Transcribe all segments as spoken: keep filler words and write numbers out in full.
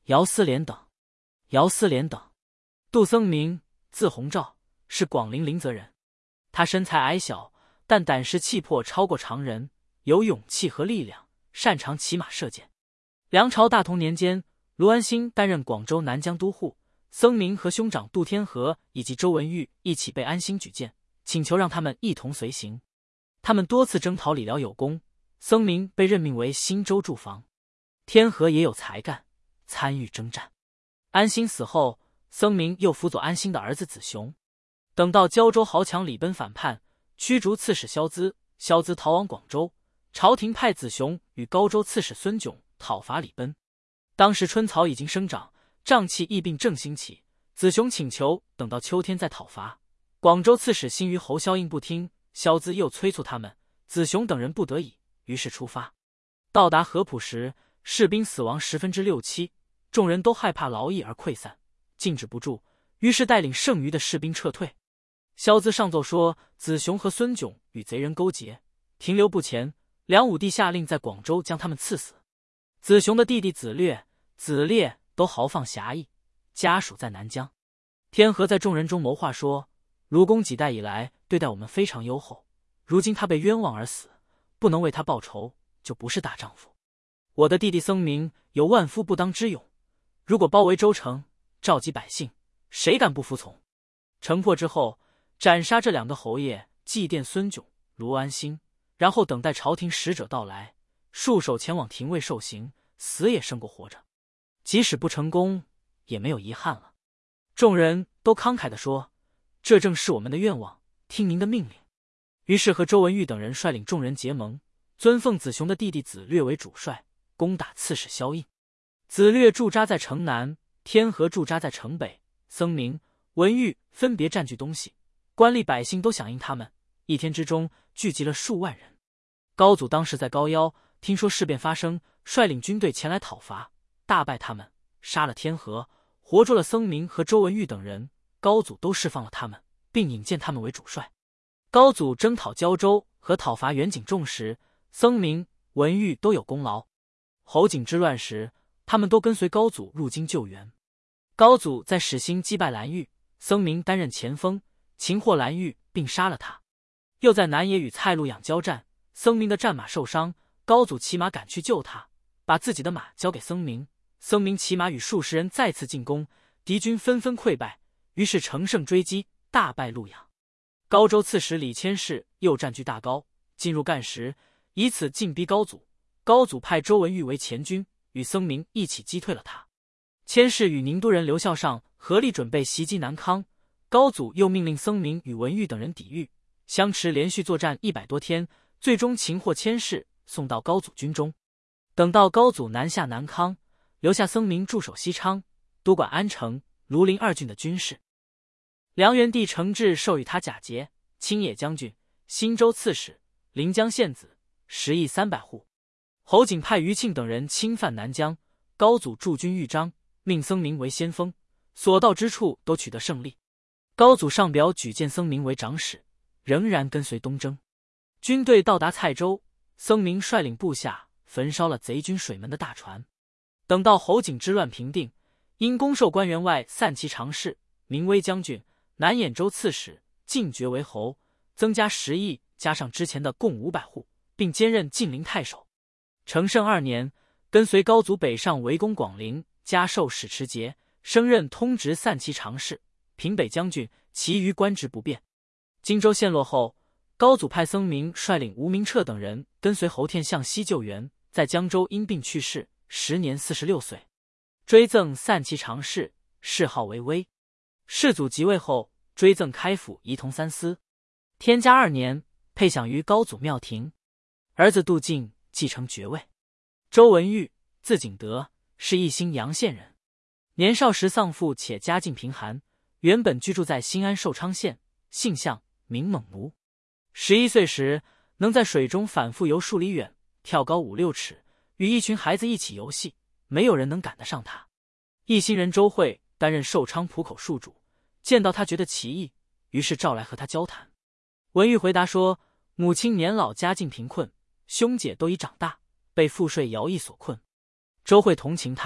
姚思廉等。姚思廉等，杜僧明，字弘照，是广陵临泽人。他身材矮小，但胆识气魄超过常人，有勇气和力量，擅长骑马射箭。梁朝大同年间，卢安兴担任广州南江都护，僧明和兄长杜天和以及周文玉一起被安兴举荐，请求让他们一同随行。他们多次征讨李辽有功，僧明被任命为新州驻防，天和也有才干，参与征战。安兴死后，僧明又辅佐安兴的儿子子雄。等到胶州豪强李奔反叛，驱逐刺史萧资，萧资逃往广州，朝廷派子雄与高州刺史孙炯讨伐李奔。当时春草已经生长，瘴气疫病正兴起，子雄请求等到秋天再讨伐。广州刺史新余侯萧应不听，萧资又催促他们，子雄等人不得已，于是出发。到达合浦时，士兵死亡十分之六七，众人都害怕劳役而溃散，禁止不住，于是带领剩余的士兵撤退。萧资上奏说，子雄和孙炯与贼人勾结，停留不前，梁武帝下令在广州将他们赐死。子雄的弟弟子略、子烈都豪放侠义，家属在南疆。天和在众人中谋划说，卢公几代以来对待我们非常优厚，如今他被冤枉而死，不能为他报仇，就不是大丈夫。我的弟弟僧明有万夫不当之勇，如果包围州城，召集百姓，谁敢不服从？城破之后，斩杀这两个侯爷，祭奠孙炯、卢安兴，然后等待朝廷使者到来，束手前往廷尉受刑，死也胜过活着。即使不成功，也没有遗憾了。众人都慷慨地说，这正是我们的愿望，听您的命令。于是和周文玉等人率领众人结盟，尊奉子雄的弟弟子略为主帅，攻打刺史萧应。子略驻扎在城南，天和驻扎在城北，僧明、文玉分别占据东西，官吏百姓都响应他们，一天之中聚集了数万人。高祖当时在高腰，听说事变发生，率领军队前来讨伐，大败他们，杀了天和，活捉了僧明和周文玉等人。高祖都释放了他们，并引荐他们为主帅。高祖征讨胶州和讨伐元景仲时，僧明、文玉都有功劳。侯景之乱时，他们都跟随高祖入京救援。高祖在始兴击败蓝玉，僧明担任前锋，擒获蓝玉并杀了他。又在南野与蔡陆养交战，僧明的战马受伤，高祖骑马赶去救他，把自己的马交给僧明。僧明骑马与数十人再次进攻，敌军纷纷溃败，于是乘胜追击，大败陆养。高州刺史李千世又占据大高，进入干时，以此进逼高祖。高祖派周文玉为前军，与僧明一起击退了他。千世与宁都人刘孝尚合力准备袭击南康，高祖又命令僧明与文玉等人抵御，相持连续作战一百多天，最终擒获千世，送到高祖军中。等到高祖南下南康，留下僧明驻守西昌，督管安城、庐陵二郡的军事。梁元帝承制授予他甲节、青野将军、新州刺史、临江县子，十亿三百户。侯景派余庆等人侵犯南疆，高祖驻军豫章，命僧明为先锋，所到之处都取得胜利。高祖上表举荐僧明为长史，仍然跟随东征。军队到达蔡州，僧明率领部下焚烧了贼军水门的大船。等到侯景之乱平定，因攻受官员外散骑常侍、明威将军、南兖州刺史，进爵为侯，增加十亿，加上之前的共五百户，并兼任晋陵太守。成圣二年，跟随高祖北上围攻广陵，加授史持节，升任通直散骑常侍、平北将军，其余官职不变。荆州陷落后，高祖派僧明率领吴明彻等人跟随侯天向西救援，在江州因病去世，时年四十六岁。追赠散骑常侍，谥号为威。世祖即位后，追赠开府仪同三司。天嘉二年，配享于高祖庙庭。儿子杜敬继承爵位。周文玉，字景德，是义兴阳县人。年少时丧父，且家境贫寒，原本居住在新安寿昌县，姓向，名猛奴。十一岁时，能在水中反复游数里远，跳高五六尺，与一群孩子一起游戏，没有人能赶得上他。义兴人周慧担任寿昌浦口戍主，见到他觉得奇异，于是召来和他交谈。文玉回答说，母亲年老，家境贫困，兄姐都已长大，被赋税徭役所困。周慧同情他，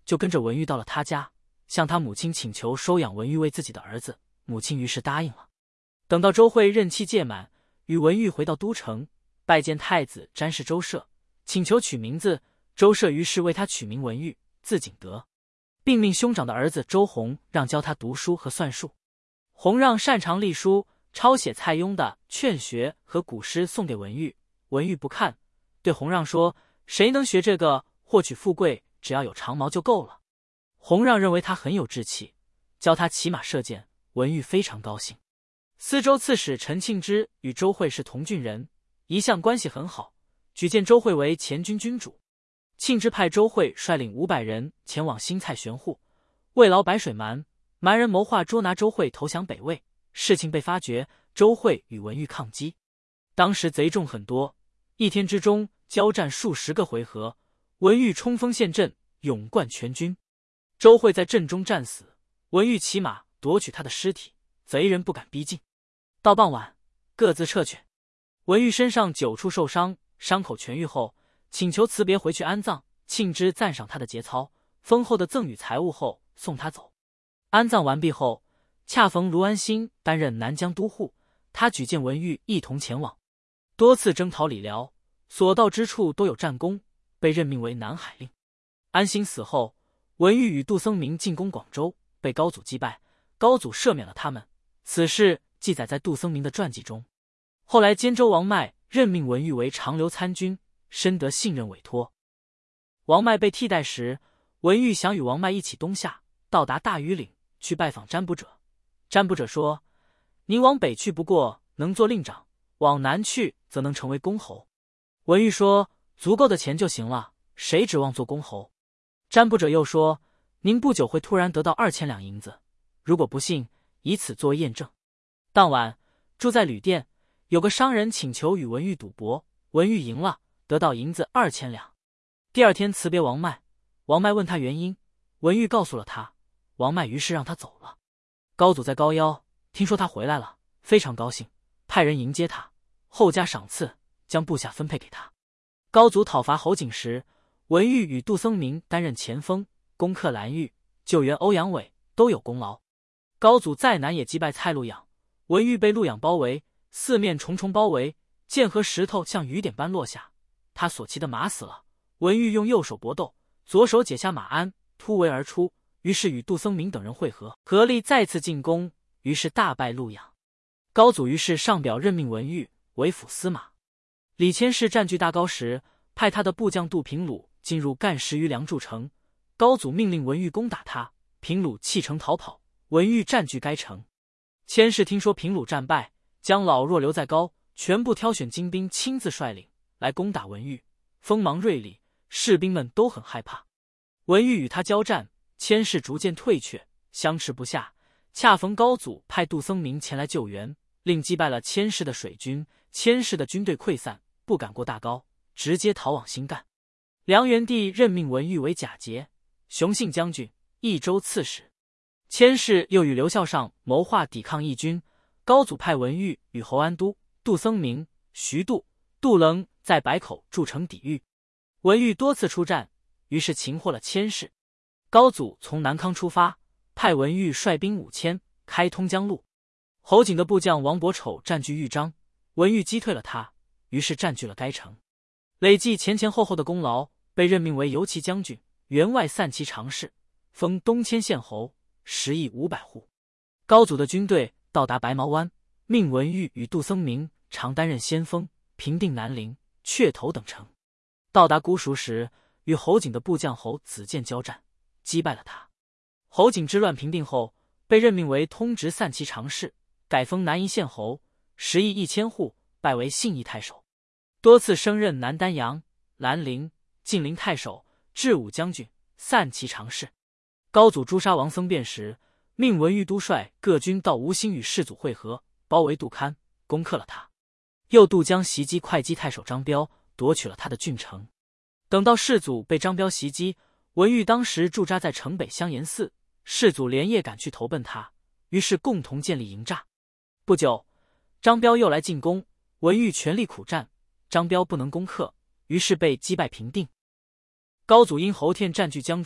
就跟着文玉到了他家，向他母亲请求收养文玉为自己的儿子。母亲于是答应了。等到周惠任期届满，与文玉回到都城，拜见太子詹事周舍，请求取名字。周舍于是为他取名文玉，字景德，并命兄长的儿子周弘让教他读书和算术。弘让擅长隶书，抄写蔡邕的《劝学》和古诗送给文玉，文玉不看，对弘让说：“谁能学这个，获取富贵，只要有长矛就够了。”弘让认为他很有志气，教他骑马射箭，文玉非常高兴。司州刺史陈庆之与周惠是同郡人，一向关系很好，举荐周惠为前军君主。庆之派周惠率领五百人前往新蔡玄户，为劳白水蛮，蛮人谋划捉拿周惠投降北魏。事情被发觉，周惠与文玉抗击，当时贼众很多，一天之中交战数十个回合，文玉冲锋陷阵，勇冠全军。周惠在阵中战死，文玉骑马夺取他的尸体，贼人不敢逼近。到傍晚，各自撤去。文玉身上九处受伤，伤口痊愈后，请求辞别回去安葬。庆之赞赏他的节操，丰厚的赠与财物后送他走。安葬完毕后，恰逢卢安兴担任南疆都护，他举荐文玉一同前往，多次征讨理辽，所到之处都有战功，被任命为南海令。安兴死后，文玉与杜僧明进攻广州，被高祖击败，高祖赦免了他们。此事记载在杜僧明的传记中。后来监州王迈任命文玉为长留参军，深得信任委托。王迈被替代时，文玉想与王迈一起东下，到达大禹岭去拜访占卜者。占卜者说：“您往北去不过能做令长，往南去则能成为公侯。”文玉说：“足够的钱就行了，谁指望做公侯？”占卜者又说：“您不久会突然得到二千两银子，如果不信，以此作为验证。”当晚住在旅店，有个商人请求与文玉赌博，文玉赢了，得到银子二千两。第二天辞别王迈，王迈问他原因，文玉告诉了他，王迈于是让他走了。高祖在高邀听说他回来了，非常高兴，派人迎接他，后加赏赐，将部下分配给他。高祖讨伐侯景时，文玉与杜僧明担任前锋，攻克蓝玉，救援欧阳伟，都有功劳。高祖在南也击败蔡陆养，文玉被陆养包围，四面重重包围，剑和石头像雨点般落下，他所骑的马死了。文玉用右手搏斗，左手解下马鞍，突围而出，于是与杜僧明等人会合，合力再次进攻，于是大败陆养。高祖于是上表任命文玉为辅司马。李千世占据大高时，派他的部将杜平鲁进入干十余梁筑城，高祖命令文玉攻打他，平鲁弃城逃跑，文玉占据该城。千世听说平鲁战败，将老弱留在高，全部挑选精兵亲自率领来攻打文玉，锋芒锐利，士兵们都很害怕。文玉与他交战，千世逐渐退却，相持不下。恰逢高祖派杜僧明前来救援，令击败了千世的水军，千世的军队溃散，不敢过大高，直接逃往新干。梁元帝任命文玉为假节、雄信将军、益州刺史。千世又与刘孝尚谋划抵抗义军，高祖派文玉与侯安都、杜僧明、徐度、杜棱在白口筑城抵御。文玉多次出战，于是擒获了千世。高祖从南康出发，派文玉率兵五千，开通江路。侯景的部将王伯丑占据豫章，文玉击退了他，于是占据了该城。累计前前后后的功劳，被任命为游骑将军、员外散骑常侍，封东迁县侯，食邑五百户。高祖的军队到达白毛湾，命文玉与杜僧明常担任先锋，平定南陵、雀头等城。到达姑熟时，与侯景的部将侯子建交战，击败了他。侯景之乱平定后，被任命为通直散骑常侍，改封南夷县侯，食邑一千户，拜为信义太守，多次升任南丹阳、兰陵、晋陵太守、治武将军、散骑常侍。高祖诛杀王僧辩时，命文玉督率各军到吴兴与世祖会合，包围杜堪，攻克了他。又渡江袭击会稽太守张彪，夺取了他的郡城。等到世祖被张彪袭击，文玉当时驻扎在城北香严寺，世祖连夜赶去投奔他，于是共同建立营栅。不久，张彪又来进攻，文玉全力苦战，张彪不能攻克，于是被击败平定。高祖因侯天占据江州，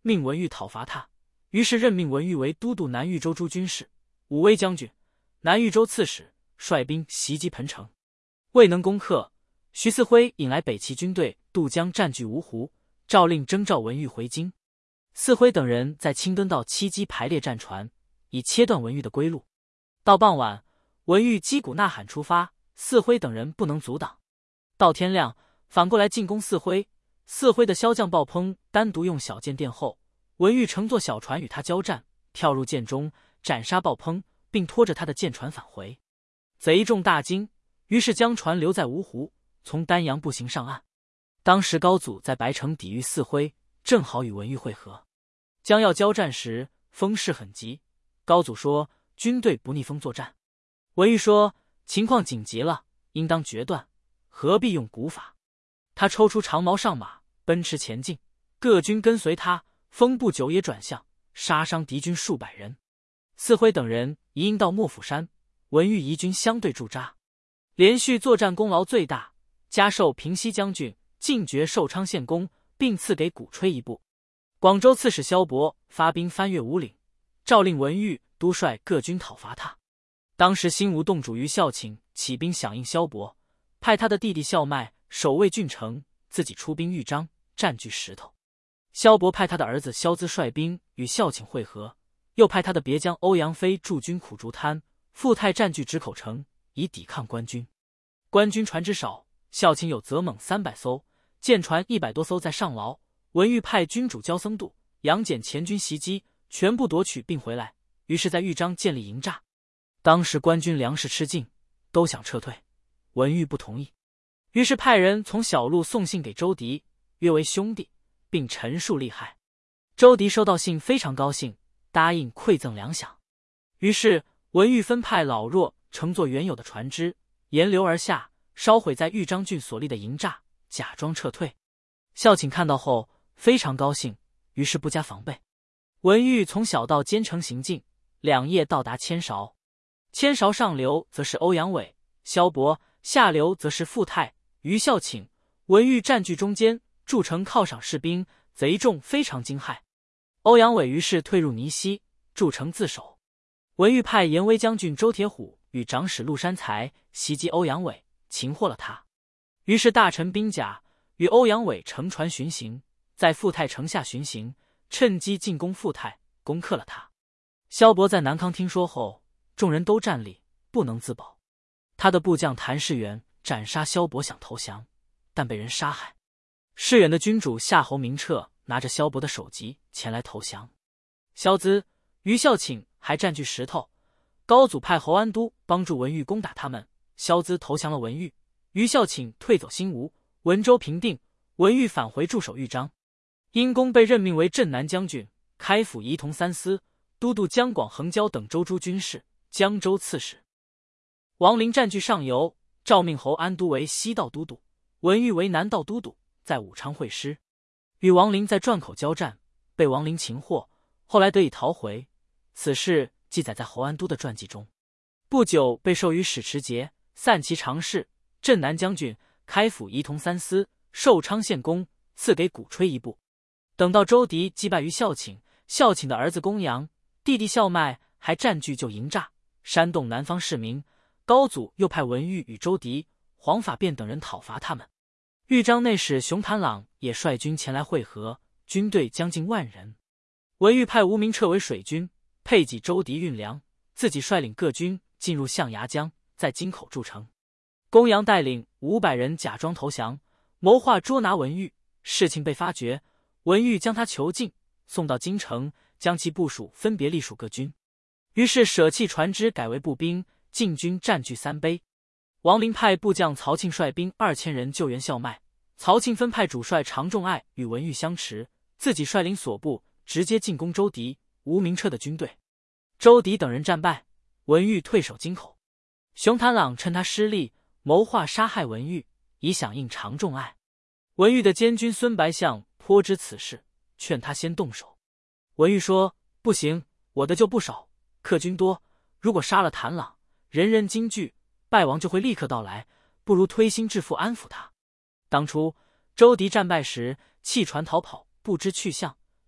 命文玉讨伐他，于是任命文玉为都督南豫州诸军事、武威将军、南豫州刺史，率兵袭击彭城，未能攻克。徐嗣辉引来北齐军队渡江占据芜湖，诏令征召文玉回京。嗣辉等人在青墩道栖机排列战船，以切断文玉的归路。到傍晚，文玉击鼓呐喊出发，嗣辉等人不能阻挡。到天亮，反过来进攻嗣辉。嗣辉的骁将鲍怦单独用小舰殿后，文玉乘坐小船与他交战，跳入舰中斩杀鲍怦，并拖着他的舰船返回。贼众大惊，于是将船留在芜湖，从丹阳步行上岸。当时高祖在白城抵御嗣辉，正好与文玉会合，将要交战时，风势很急。高祖说军队不逆风作战。文玉说情况紧急了，应当决断，何必用古法。他抽出长矛上马，奔驰前进，各军跟随他，风不久也转向，杀伤敌军数百人。嗣辉等人一应到莫府山，文玉移军相对驻扎，连续作战功劳最大，加授平西将军，进爵寿昌县公，并赐给鼓吹一部。广州刺史萧伯发兵翻越五岭，诏令文玉督率各军讨伐他。当时新吴洞主于孝请起兵响应萧伯，派他的弟弟孝迈守卫郡城，自己出兵豫章，占据石头。萧伯派他的儿子萧资率兵与孝请会合，又派他的别将欧阳飞驻军苦竹滩，傅泰占据直口城，以抵抗官军。官军船只少，孝请有泽猛三百艘，舰船一百多艘在上劳。文玉派军主焦僧度、杨戬前军袭击，全部夺取并回来，于是在豫章建立营栅。当时官军粮食吃尽，都想撤退，文玉不同意，于是派人从小路送信给周迪，约为兄弟，并陈述利害。周迪收到信非常高兴，答应馈赠粮饷。于是文玉分派老弱乘坐原有的船只，沿流而下，烧毁在豫章郡所立的营栅，假装撤退。孝请看到后非常高兴，于是不加防备。文玉从小道兼程行进，两夜到达千韶。千韶上流则是欧阳伟、萧伯，下流则是傅泰、于孝请。文玉占据中间，筑城犒赏士兵，贼众非常惊骇。欧阳伟于是退入泥溪，筑城自守。文玉派延威将军周铁虎与长史陆山才袭击欧阳伟，擒获了他。于是大臣兵甲与欧阳伟乘船巡行，在傅泰城下巡行，趁机进攻傅泰，攻克了他。萧伯在南康听说后，众人都站立，不能自保。他的部将谭士远斩杀萧伯，想投降，但被人杀害。士远的军主夏侯明彻拿着萧伯的首级前来投降。萧资、于孝请还占据石头，高祖派侯安都帮助文玉攻打他们。萧资投降了文玉，于孝请退走新吴，文州平定，文玉返回驻守豫章。因公被任命为镇南将军，开府仪同三司，都督江广衡椒等州诸军事，江州刺史。王陵占据上游，诏命侯安都为西道都督，文玉为南道都督，在武昌会师。与王陵在转口交战，被王陵擒获，后来得以逃回。此事记载在侯安都的传记中。不久被授予史持节、散骑常侍、镇南将军、开府仪同三司、寿昌县公，赐给鼓吹一部。等到周迪击败于孝请，孝请的儿子公羊、弟弟孝迈还占据旧营栅，煽动南方市民。高祖又派文玉与周迪、黄法变等人讨伐他们。豫章内史熊谭朗也率军前来会合，军队将近万人。文玉派吴明彻为水军，配给周迪运粮，自己率领各军进入象牙江，在京口筑城。公羊带领五百人假装投降，谋划捉拿文玉。事情被发觉，文玉将他囚禁，送到京城，将其部属分别隶属各军。于是舍弃船只，改为步兵，进军占据三陂。王陵派部将曹庆率兵二千人救援孝迈，曹庆分派主帅常仲爱与文玉相持，自己率领所部直接进攻周迪、吴明彻的军队。周迪等人战败，文玉退守京口。熊谭朗趁他失利，谋划杀害文玉，以响应常仲爱。文玉的监军孙白象颇知此事，劝他先动手。文玉说：“不行，我的就不少，客军多，如果杀了谭朗，人人惊惧，败亡就会立刻到来，不如推心置腹安抚他。”当初周迪战败时弃船逃跑，不知去向，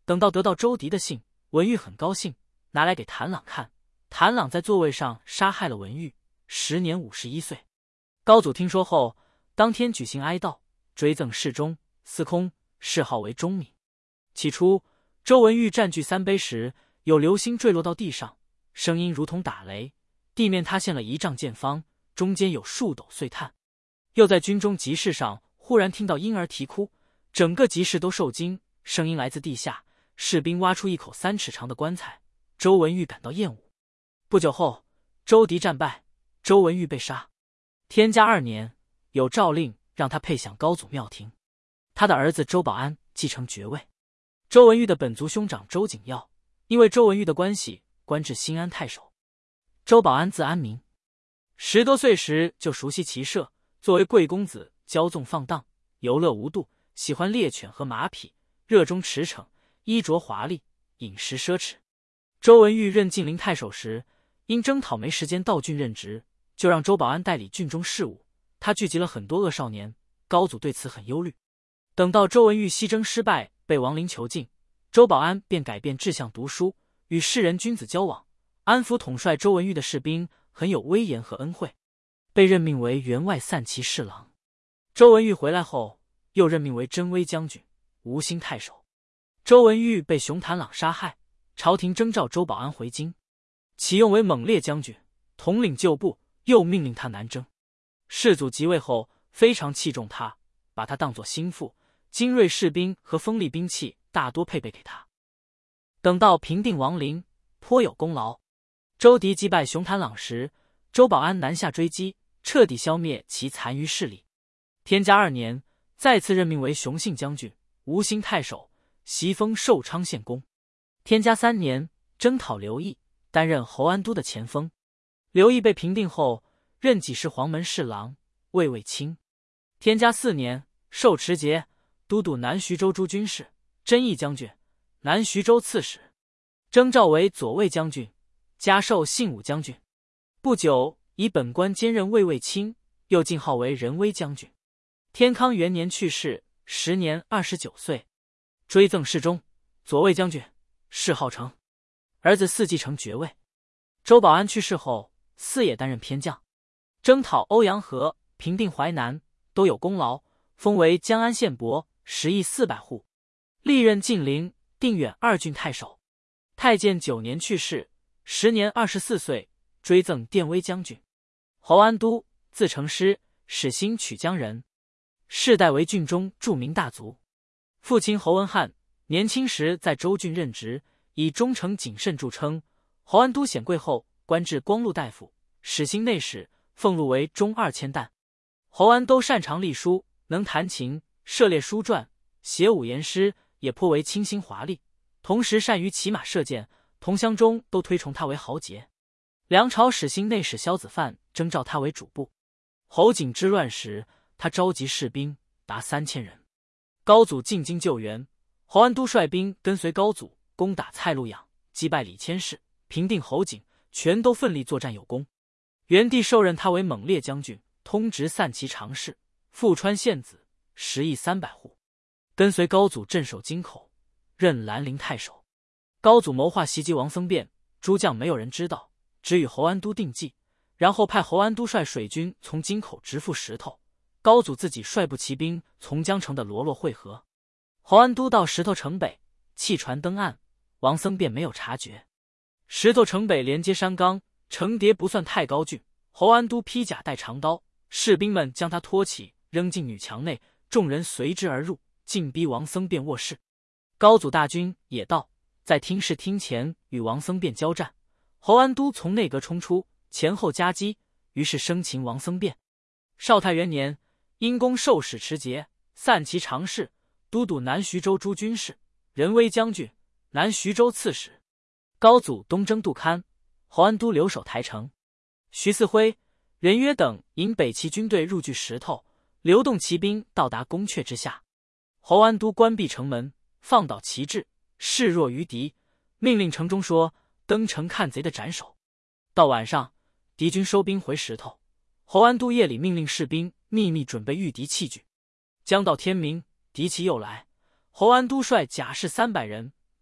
等到得到周迪的信，文玉很高兴，拿来给谭朗看。谭朗在座位上杀害了文玉，时年五十一岁。高祖听说后，当天举行哀悼，追赠侍中、司空，谥号为忠敏。起初，周文玉占据三碑时，有流星坠落到地上，声音如同打雷，地面塌陷了一丈见方，中间有数斗碎炭。又在军中集市上，忽然听到婴儿啼哭，整个集市都受惊，声音来自地下，士兵挖出一口三尺长的棺材。周文玉感到厌恶。不久后，周迪战败，周文玉被杀。天嘉二年，有诏令让他配享高祖庙庭，他的儿子周保安继承爵位。周文玉的本族兄长周景耀，因为周文玉的关系，官至新安太守。周保安字安民，十多岁时就熟悉骑射，作为贵公子，骄纵放荡，游乐无度，喜欢猎犬和马匹，热衷驰骋，衣着华丽，饮食奢侈。周文玉任晋陵太守时，因征讨没时间到郡任职，就让周保安代理郡中事务。他聚集了很多恶少年，高祖对此很忧虑。等到周文玉西征失败，被王陵囚禁，周保安便改变志向，读书，与士人君子交往。安抚统帅周文玉的士兵很有威严和恩惠，被任命为员外散骑侍郎。周文玉回来后，又任命为真威将军、吴兴太守。周文玉被熊谭朗杀害，朝廷征召周保安回京，启用为猛烈将军，统领旧部，又命令他南征。世祖即位后，非常器重他，把他当作心腹，精锐士兵和锋利兵器大多配备给他。等到平定王陵，颇有功劳。周迪击败熊谭朗时，周保安南下追击，彻底消灭其残余势力。天嘉二年，再次任命为雄信将军、吴兴太守，袭封寿昌县公。天嘉三年，征讨刘毅，担任侯安都的前锋。刘毅被平定后，任济世黄门侍郎、卫尉卿。天嘉四年，受持节，都督南徐州诸军事，真义将军、南徐州刺史，征召为左卫将军，加授信武将军。不久，以本官兼任卫尉卿，又进号为仁威将军。天康元年去世，时年二十九岁，追赠侍中、左卫将军，谥号成。儿子嗣继承爵位。周保安去世后，嗣也担任偏将，征讨欧阳河，平定淮南，都有功劳，封为江安县伯，十亿四百户，历任晋陵、定远二郡太守。太建九年去世，时年二十四岁，追赠殿威将军。侯安都，字成师，始兴曲江人，世代为郡中著名大族。父亲侯文翰年轻时在州郡任职，以忠诚谨慎著称。侯安都显贵后，官至光禄大夫，始兴内史，俸禄为中二千担。侯安都擅长隶书，能弹琴，涉猎书传，写五言诗，也颇为清新华丽。同时善于骑马射箭，同乡中都推崇他为豪杰。梁朝始兴内史萧子范征召他为主簿。侯景之乱时，他召集士兵达三千人。高祖进京救援，侯安都率兵跟随高祖攻打蔡路养，击败李千世，平定侯景，全都奋力作战有功。元帝授任他为猛烈将军，通直散骑常侍，富川县子，十亿三百户，跟随高祖镇守京口，任兰陵太守。高祖谋划袭击王僧辩，诸将没有人知道，只与侯安都定计，然后派侯安都率水军从京口直赴石头，高祖自己率部骑兵从江城的罗洛会合。侯安都到石头城北，弃船登岸，王僧辩没有察觉。石头城北连接山冈，城叠不算太高峻。侯安都披甲带长刀，士兵们将他拖起，扔进女墙内，众人随之而入，进逼王僧辩卧室。高祖大军也到，在厅室厅前与王僧辩交战。侯安都从内阁冲出，前后夹击，于是生擒王僧辩。绍泰元年，因公授使持节、散骑常侍，都督南徐州诸军事，仁威将军，南徐州刺史。高祖东征杜堪，侯安都留守台城。徐嗣辉、任约等引北齐军队入据石头，流动骑兵到达宫阙之下。侯安都关闭城门，放倒旗帜，示弱于敌，命令城中说：登城看贼的斩首。到晚上，敌军收兵回石头。侯安都夜里命令士兵秘密准备御敌器具。将到天明，敌骑又来，侯安都率甲士三百人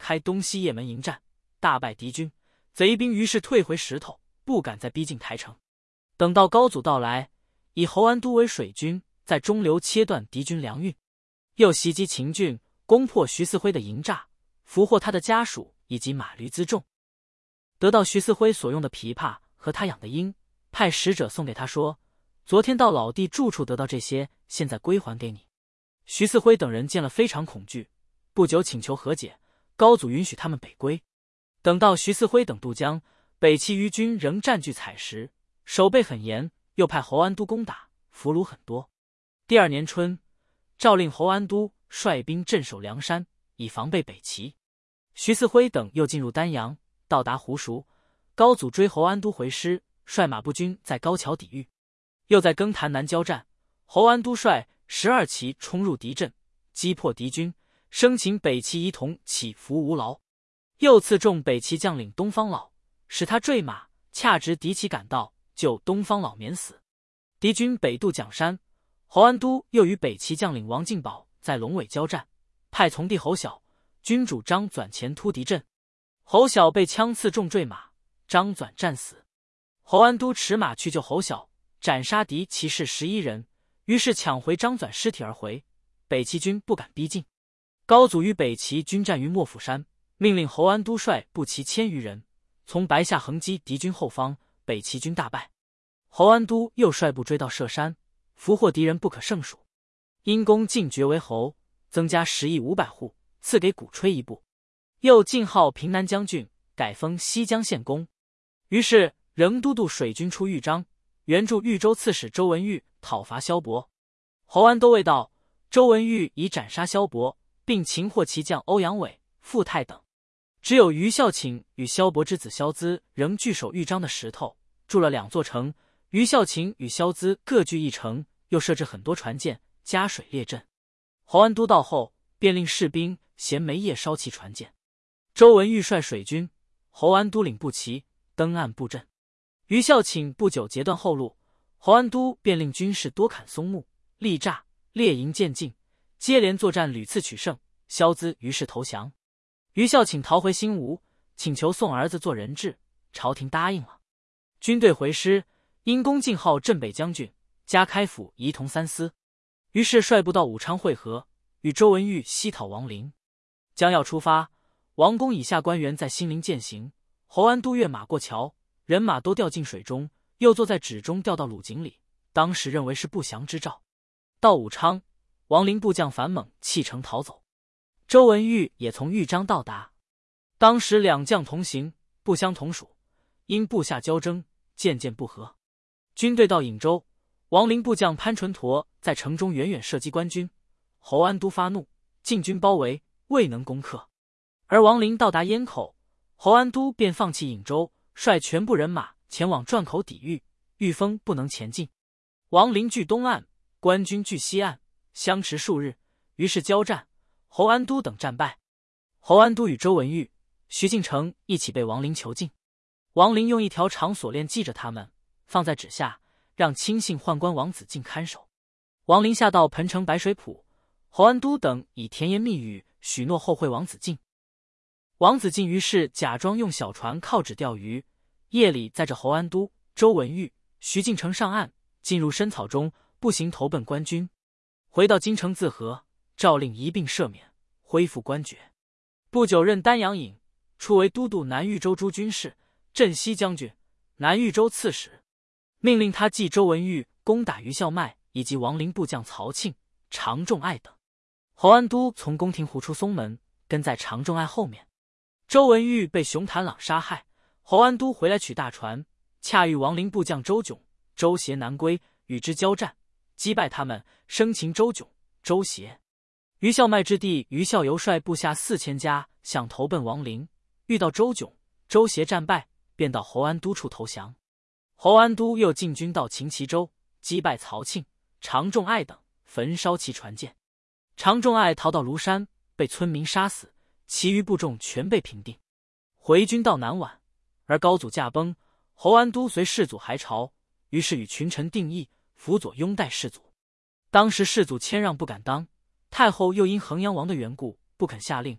开东西邺门迎战，大败敌军，贼兵于是退回石头，不敢再逼近台城。等到高祖到来，以侯安都为水军，在中流切断敌军粮运，又袭击秦郡，攻破徐嗣辉的营栅，俘获他的家属以及马驴辎重。得到徐嗣辉所用的琵琶和他养的鹰，派使者送给他说，昨天到老弟住处得到这些，现在归还给你。徐嗣辉等人见了非常恐惧，不久请求和解，高祖允许他们北归。等到徐嗣辉等渡江，北齐余军仍占据采石，守备很严，又派侯安都攻打，俘虏很多。第二年春，诏令侯安都率兵镇守梁山，以防备北齐。徐嗣辉等又进入丹阳，到达湖熟，高祖追侯安都回师，率马步军在高桥抵御，又在更坛南交战。侯安都率十二骑冲入敌阵，击破敌军，生擒北齐仪同起伏吴劳，又刺中北齐将领东方老，使他坠马，恰值敌骑赶到，救东方老免死。敌军北渡蒋山，侯安都又与北齐将领王进宝在龙尾交战，派从弟侯晓、军主张纂前突敌阵，侯晓被枪刺中坠马，张纂战死。侯安都持马去救侯晓，斩杀敌骑士十一人，于是抢回张纂尸体而回，北齐军不敢逼近。高祖与北齐军战于莫府山，命令侯安都率步骑千余人，从白下横击敌军后方，北齐军大败。侯安都又率部追到舍山，俘获敌人不可胜数。因公进爵为侯，增加十亿五百户，赐给鼓吹一部，又进号平南将军，改封西江县公。于是仍都督水军出豫章，援助豫州刺史周文玉讨伐萧伯。侯安都未到，周文玉已斩杀萧伯，并擒获其将欧阳伟、傅泰等。只有于孝请与萧伯之子萧资仍据守豫章的石头，筑了两座城。于孝请与萧资各据一城，又设置很多船舰，加水列阵。侯安都到后，便令士兵衔煤叶烧其船舰。周文玉率水军，侯安都领步骑登岸布阵。于孝请不久截断后路，侯安都便令军士多砍松木，立栅，列营渐进，接连作战，屡次取胜。萧资于是投降。于孝请逃回新吴，请求送儿子做人质，朝廷答应了。军队回师，因公进号镇北将军，加开府仪同三司。于是率部到武昌会合，与周文玉西讨王陵。将要出发，王公以下官员在新陵践行。侯安都跃马过桥，人马都掉进水中，又坐在纸中掉到鲁井里，当时认为是不祥之兆。到武昌，王陵部将樊猛弃城逃走，周文玉也从豫章到达。当时两将同行，不相同属，因部下交争，渐渐不和。军队到颍州，王陵部将潘纯陀在城中远远射击官军，侯安都发怒，进军包围，未能攻克。而王陵到达堰口，侯安都便放弃颍州，率全部人马前往转口抵御，御风不能前进。王陵据东岸，官军据西岸，相持数日，于是交战，侯安都等战败。侯安都与周文玉、徐敬成一起被王陵囚禁。王陵用一条长锁链系着他们，放在指下，让亲信宦官王子敬看守。王陵下到彭城白水浦，侯安都等以甜言蜜语许诺后会王子敬。王子敬于是假装用小船靠指钓鱼，夜里载着侯安都、周文玉、徐敬成上岸，进入深草中，步行投奔官军。回到京城自和，诏令一并赦免，恢复官爵。不久任丹阳尹，初为都督南豫州诸军事、镇西将军、南豫州刺史，命令他继周文玉攻打于孝迈以及王陵部将曹庆、常仲爱等。侯安都从宫廷湖出松门，跟在常仲爱后面。周文玉被熊谭朗杀害，侯安都回来取大船，恰遇王陵部将周炯、周协南归，与之交战，击败他们，生擒周炯、周协。于孝迈之弟于孝游率部下四千家想投奔王陵，遇到周炯、周协战败，便到侯安都处投降。侯安都又进军到秦齐州，击败曹庆、常仲爱等，焚烧其船舰。常仲爱逃到庐山，被村民杀死，其余部众全被平定。回军到南宛，而高祖驾崩，侯安都随世祖还朝，于是与群臣定议，辅佐拥戴世祖。当时世祖谦让不敢当，太后又因衡阳王的缘故不肯下令，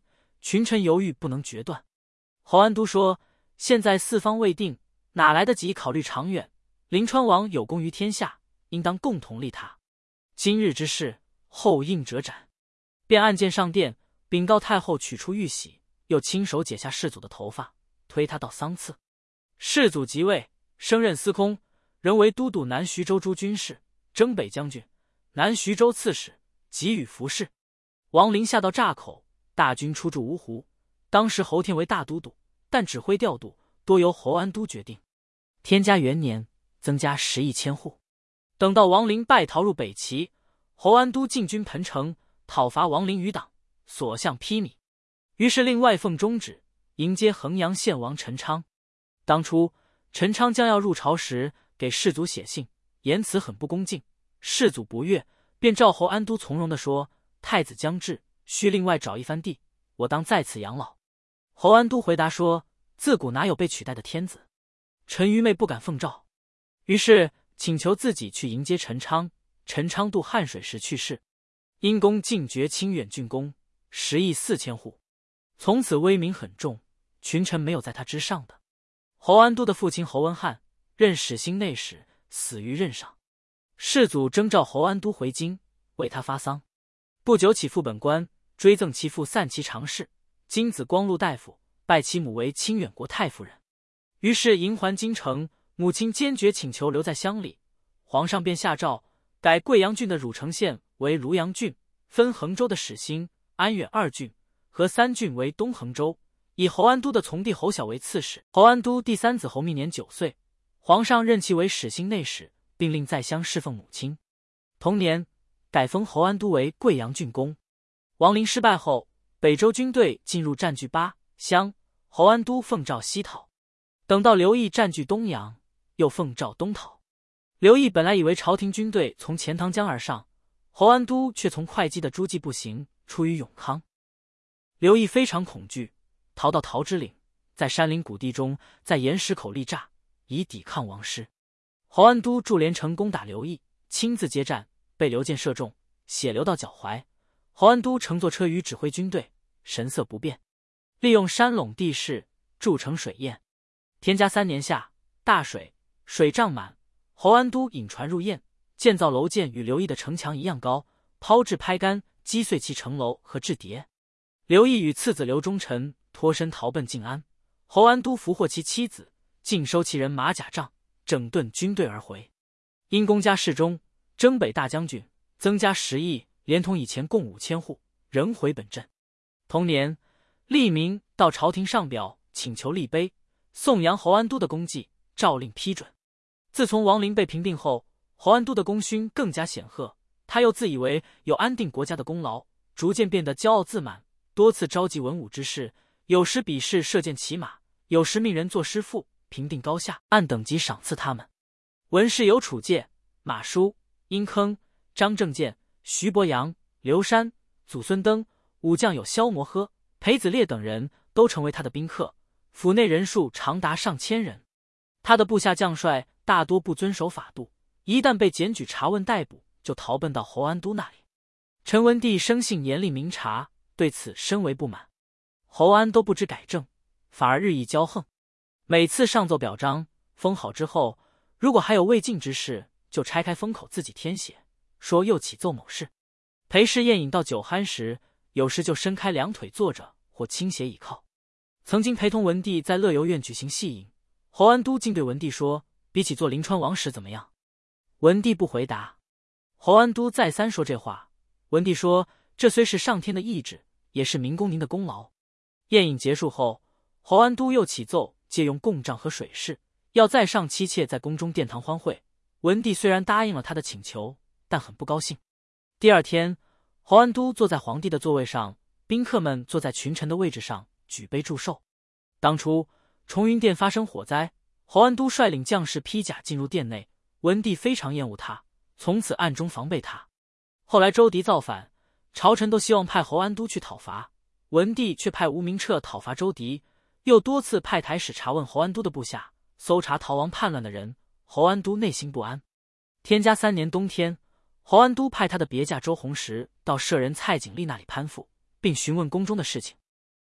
群臣犹豫不能决断。侯安都说：“现在四方未定，哪来得及考虑长远？临川王有功于天下，应当共同利他。今日之事，后应者斩。”便按剑上殿，禀告太后取出玉玺，又亲手解下世祖的头发，推他到桑赐。世祖即位，升任司空，仍为都督南徐州诸军事、征北将军、南徐州刺史，给予服侍。王陵下到栅口，大军出驻芜湖。当时侯天为大都督，但指挥调度多由侯安都决定。天嘉元年，增加十亿千户。等到王陵败逃入北齐，侯安都进军彭城，讨伐王陵余党，所向披靡。于是令外奉中旨，迎接衡阳县王陈昌。当初陈昌将要入朝时，给世祖写信，言辞很不恭敬。世祖不悦，便召侯安都从容地说：“太子将至，需另外找一番地，我当在此养老。”侯安都回答说：“自古哪有被取代的天子？臣愚昧不敢奉诏。”于是请求自己去迎接陈昌。陈昌渡汉水时去世，因功进爵清远郡公，十亿四千户，从此威名很重，群臣没有在他之上的。侯安都的父亲侯文翰任始兴内史，死于任上。世祖征召侯安都回京，为他发丧。不久起复本官，追赠其父散骑常侍、金子光禄大夫，拜其母为清远国太夫人。于是迎还京城，母亲坚决请求留在乡里，皇上便下诏改贵阳郡的汝城县为庐阳郡，分衡州的始兴、安远二郡和三郡为东衡州，以侯安都的从弟侯晓为刺史。侯安都第三子侯密年九岁，皇上任其为始兴内史，并令在乡侍奉母亲。同年，改封侯安都为贵阳郡公。王陵失败后，北周军队进入占据巴乡，侯安都奉诏西讨。等到刘毅占据东阳，又奉诏东讨。刘毅本来以为朝廷军队从钱塘江而上，侯安都却从会稽的诸暨步行，出于永康。刘毅非常恐惧，逃到桃之岭，在山林谷地中，在岩石口立栅，以抵抗王师。侯安都驻连城攻打刘毅，亲自接战，被刘建射中，血流到脚踝。侯安都乘坐车舆指挥军队，神色不变，利用山垄地势筑成水堰。天嘉三年夏，大水，水涨满，侯安都引船入堰，建造楼建与刘毅的城墙一样高，抛掷拍竿，击碎其城楼和雉叠。刘毅与次子刘忠臣脱身逃奔晋安，侯安都俘获其妻子，尽收其人马甲仗，整顿军队而回。因公加侍中、征北大将军，增加十亿，连同以前共五千户，仍回本镇。同年，吏民到朝廷上表请求立碑，颂扬侯安都的功绩，诏令批准。自从王陵被平定后，侯安都的功勋更加显赫，他又自以为有安定国家的功劳，逐渐变得骄傲自满，多次召集文武之士，有时比试射箭骑马，有时命人作诗赋，评定高下，按等级赏赐他们。文士有楚介、马叔、殷坑、张正建、徐伯阳、刘山、祖孙登；武将有萧摩诃、裴子烈等人，都成为他的宾客，府内人数长达上千人。他的部下将帅大多不遵守法度，一旦被检举查问逮捕，就逃奔到侯安都那里。陈文帝生性严厉明察，对此深为不满。侯安都不知改正，反而日益骄横。每次上奏表彰封好之后，如果还有未尽之事，就拆开封口自己填写，说又启奏某事。裴氏宴饮到酒酣时，有时就伸开两腿坐着，或倾斜倚靠。曾经陪同文帝在乐游院举行戏饮，侯安都竟对文帝说：“比起做临川王时怎么样？”文帝不回答。侯安都再三说这话，文帝说：“这虽是上天的意志，也是明公您的功劳。”宴饮结束后，侯安都又启奏借用贡帐和水势，要再上妻妾在宫中殿堂欢会。文帝虽然答应了他的请求，但很不高兴。第二天，侯安都坐在皇帝的座位上，宾客们坐在群臣的位置上，举杯祝寿。当初重云殿发生火灾，侯安都率领将士披甲进入殿内，文帝非常厌恶他，从此暗中防备他。后来周敌造反，朝臣都希望派侯安都去讨伐，文帝却派吴明彻讨伐周敌，又多次派台使查问侯安都的部下，搜查逃亡叛乱的人。侯安都内心不安。天嘉三年冬天，侯安都派他的别驾周弘时到舍人蔡景历那里攀附，并询问宫中的事情。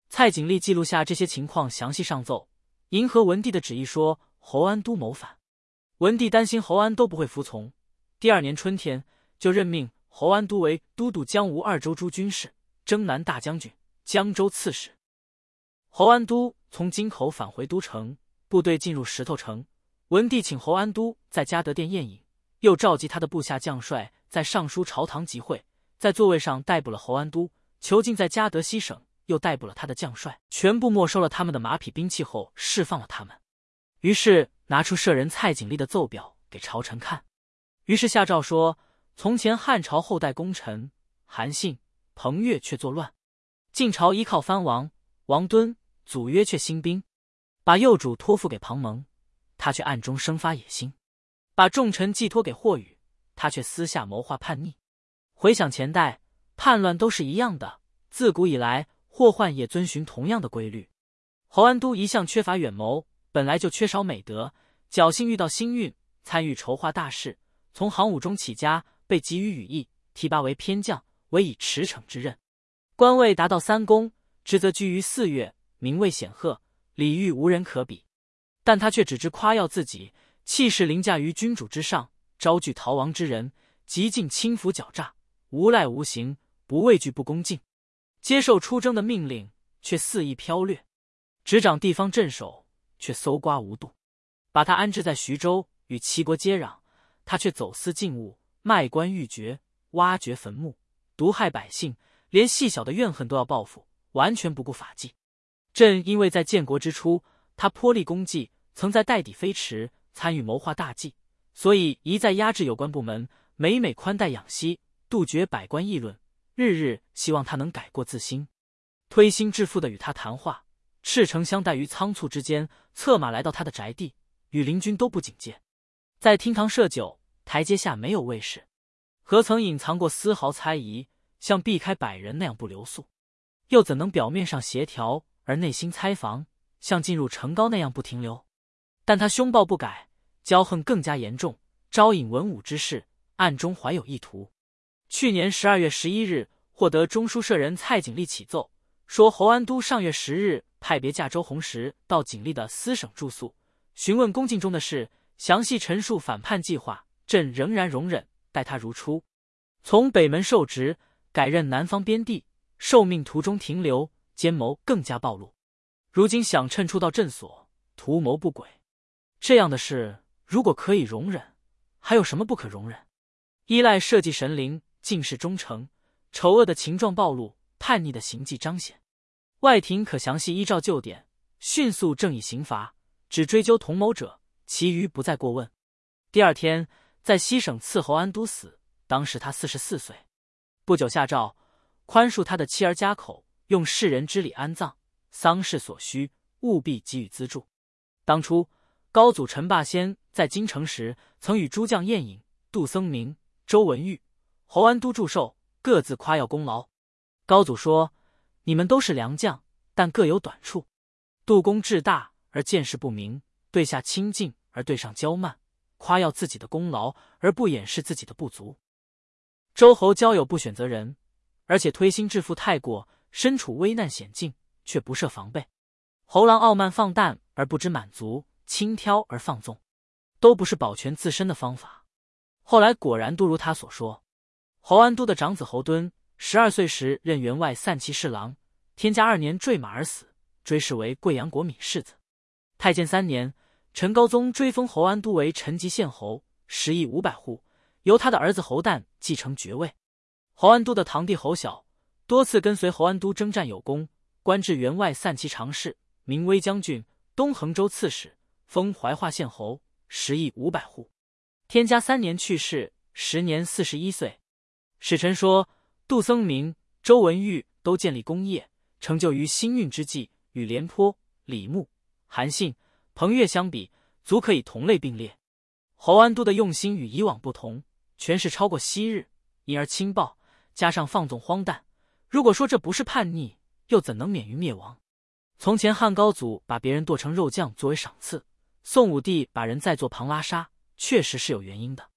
蔡景历记录下这些情况，详细上奏，迎合文帝的旨意说侯安都谋反。文帝担心侯安都不会服从，第二年春天就任命侯安都为都督江吴二州诸军事、征南大将军、江州刺史。侯安都从京口返回都城，部队进入石头城。文帝请侯安都在嘉德殿宴饮，又召集他的部下将帅在尚书朝堂集会，在座位上逮捕了侯安都，囚禁在嘉德西省，又逮捕了他的将帅，全部没收了他们的马匹兵器后释放了他们。于是拿出舍人蔡景历的奏表给朝臣看，于是下诏说：从前汉朝后代功臣韩信、彭越却作乱，晋朝依靠藩王王敦、祖约却兴兵，把幼主托付给庞蒙，他却暗中生发野心；把重臣寄托给霍宇，他却私下谋划叛逆。回想前代，叛乱都是一样的，自古以来祸患也遵循同样的规律。侯安都一向缺乏远谋，本来就缺少美德，侥幸遇到星运，参与筹划大事，从行伍中起家，被给予羽翼，提拔为偏将，委以驰骋之任，官位达到三公，职责居于四岳，名位显赫，礼遇无人可比。但他却只知夸耀自己，气势凌驾于君主之上，招聚逃亡之人，极尽轻浮狡诈，无赖无形，不畏惧不恭敬。接受出征的命令，却肆意剽掠；执掌地方镇守，却搜刮无度。把他安置在徐州，与齐国接壤，他却走私禁物，卖官鬻爵，挖掘坟墓，毒害百姓，连细小的怨恨都要报复，完全不顾法纪。朕因为在建国之初，他颇立功绩，曾在代底飞驰参与谋划大计，所以一再压制有关部门，每每宽待养息，杜绝百官议论，日日希望他能改过自新。推心置腹地与他谈话，赤诚相待于仓促之间，策马来到他的宅地，与邻军都不警戒。在厅堂设酒，台阶下没有卫士，何曾隐藏过丝毫猜疑，像避开百人那样不留宿？又怎能表面上协调，而内心猜防，像进入城高那样不停留？但他凶暴不改，骄横更加严重，招引文武之士，暗中怀有意图。去年十二月十一日，获得中书舍人蔡景历启奏，说侯安都上月十日派别驾周弘时到景历的司省住宿，询问宫禁中的事，详细陈述反叛计划，朕仍然容忍，待他如初。从北门受职，改任南方边地，受命途中停留，奸谋更加暴露。如今想趁出到镇所，图谋不轨。这样的事，如果可以容忍，还有什么不可容忍？依赖社稷神灵，尽是忠诚，丑恶的情状暴露，叛逆的行迹彰显。外廷可详细依照旧典，迅速正以刑罚，只追究同谋者，其余不再过问。第二天，在西省刺侯安都死，当时他四十四岁。不久下诏，宽恕他的妻儿家口，用世人之礼安葬，丧事所需，务必给予资助。当初高祖陈霸先在京城时，曾与诸将宴饮，杜僧明、周文玉、侯安都祝寿，各自夸耀功劳。高祖说：你们都是良将，但各有短处。杜公志大而见识不明，对下亲近而对上骄慢，夸耀自己的功劳而不掩饰自己的不足。周侯交友不选择人，而且推心置腹太过，身处危难险境却不设防备。侯郎傲慢放诞而不知满足，轻佻而放纵，都不是保全自身的方法。后来果然都如他所说。侯安都的长子侯敦十二岁时任员外散骑侍郎，天嘉二年坠马而死，追谥为贵阳国闵世子。太建三年，陈高宗追封侯安都为陈吉县侯，食邑五百户，由他的儿子侯旦继承爵位。侯安都的堂弟侯晓多次跟随侯安都征战有功，官至员外散骑常侍、明威将军、东衡州刺史，封怀化县侯，食邑五百户。天嘉三年去世，时年四十一岁。史臣说，杜僧明、周文玉都建立功业，成就于兴运之际，与廉颇、李牧、韩信、彭越相比，足可以同类并列。侯安都的用心与以往不同，权势超过昔日，因而轻暴，加上放纵荒诞。如果说这不是叛逆，又怎能免于灭亡？从前汉高祖把别人剁成肉酱作为赏赐，宋武帝把人再做庞拉沙，确实是有原因的。